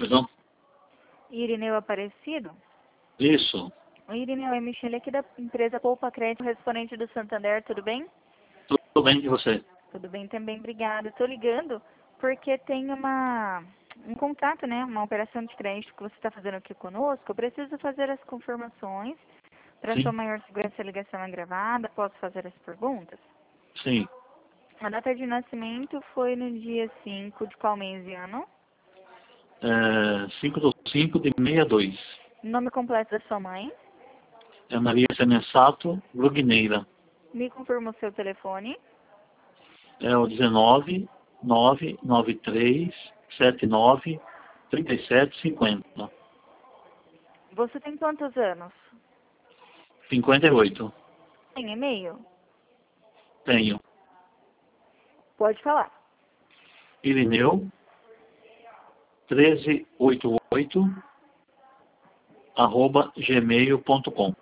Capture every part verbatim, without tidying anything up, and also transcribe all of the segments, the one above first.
Pois não? Irineu Aparecido? Isso. O Irineu é Michele aqui da empresa Poupa Crédito, correspondente do Santander, tudo bem? Tudo bem com você? Tudo bem também, obrigada. Estou ligando porque tem uma, um contrato, né? Uma operação de crédito que você está fazendo aqui conosco. Eu preciso fazer as confirmações. Para sua Sim. maior segurança, a ligação é gravada. Posso fazer as perguntas? Sim. A data de nascimento foi no dia cinco de qual mês e ano? É, cinco do cinco de sessenta e dois. Nome completo da sua mãe? É Maria Semensato Brugneira. Me confirma o seu telefone. É o dezenove, nove nove três, setenta e nove, trinta e sete, cinquenta. Você tem quantos anos? cinquenta e oito. Tem e-mail? Tenho. Pode falar. Irineu treze oitenta e oito arroba gmail ponto com.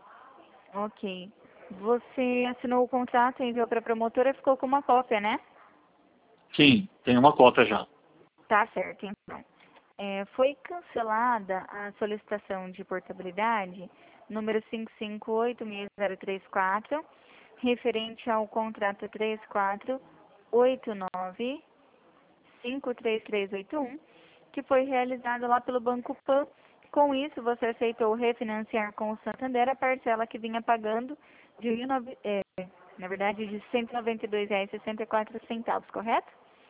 Ok. Você assinou o contrato, enviou para a promotora e ficou com uma cópia, né? Sim, tem uma cópia já. Tá certo, então. É, foi cancelada a solicitação de portabilidade número cinco cinco oito seis zero três quatro, referente ao contrato três quatro oito nove cinco três três oito um, que foi realizado lá pelo Banco Pan. Com isso, você aceitou refinanciar com o Santander a parcela que vinha pagando de, mil e nove- é, na verdade, de cento e noventa e dois reais e sessenta e quatro centavos, correto?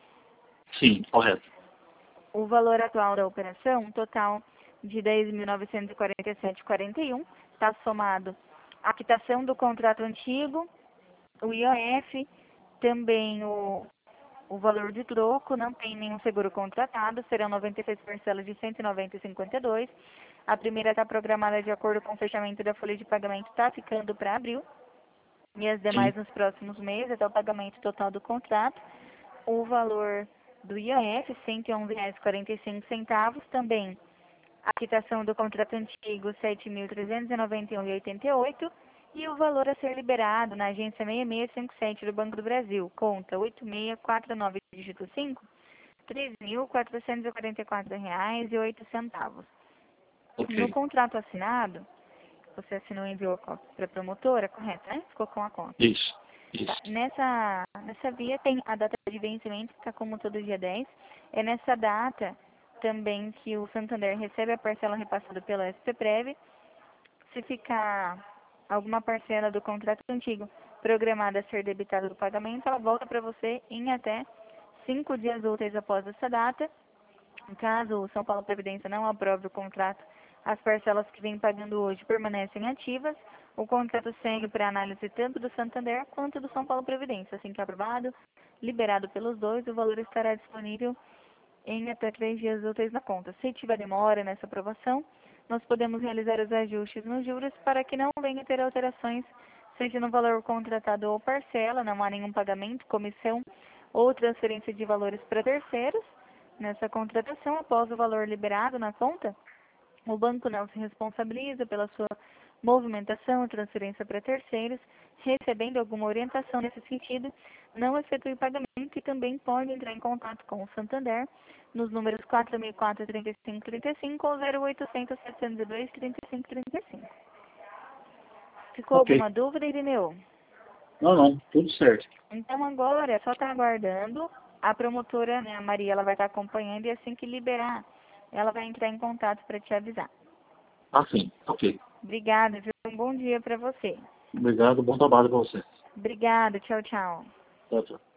Sim, correto. O valor atual da operação, um total de dez mil novecentos e quarenta e sete vírgula quarenta e um, está somado a quitação do contrato antigo, o I O F, também o, o valor de troco, não tem nenhum seguro contratado, serão noventa e seis parcelas de cento e noventa vírgula cinquenta e dois. A primeira está programada de acordo com o fechamento da folha de pagamento, está ficando para abril, e as Sim. demais nos próximos meses, até o pagamento total do contrato. O valor do I O F, cento e onze reais e quarenta e cinco centavos, também a quitação do contrato antigo, sete mil trezentos e noventa e um reais e oitenta e oito centavos, e o valor a ser liberado na agência seis seis cinco sete do Banco do Brasil, conta oito seis quatro nove dígito cinco, três mil quatrocentos e quarenta e quatro reais e oito centavos. No Ok. contrato assinado, você assinou e enviou a cópia para a promotora, correto, né? Ficou com a cópia. Isso. Tá. Isso. Nessa, nessa via tem a data de vencimento, que está como todo dia dez. É nessa data também que o Santander recebe a parcela repassada pela S P Prev. Se ficar alguma parcela do contrato antigo programada a ser debitada do pagamento, ela volta para você em até cinco dias úteis após essa data. Caso o São Paulo Previdência não aprove o contrato, as parcelas que vem pagando hoje permanecem ativas. O contrato segue para análise tanto do Santander quanto do São Paulo Previdência. Assim que aprovado, liberado pelos dois, o valor estará disponível em até três dias úteis na conta. Se tiver demora nessa aprovação, nós podemos realizar os ajustes nos juros para que não venha a ter alterações, seja no valor contratado ou parcela, não há nenhum pagamento, comissão ou transferência de valores para terceiros. Nessa contratação, após o valor liberado na conta, o banco não se responsabiliza pela sua movimentação ou transferência para terceiros. Recebendo alguma orientação nesse sentido, não efetue pagamento e também pode entrar em contato com o Santander nos números quatro mil e quatro, trinta e cinco, trinta e cinco ou zero oitocentos, setecentos e dois, trinta e cinco, trinta e cinco. Ficou Ok. alguma dúvida, Irineu? Não, não. Tudo certo. Então agora é só estar aguardando. A promotora, né, a Maria, ela vai estar acompanhando e assim que liberar, ela vai entrar em contato para te avisar. Ah, sim. Ok. Obrigada, viu? Um bom dia para você. Obrigado. Bom trabalho para você. Obrigada, tchau, tchau. Tchau, tchau.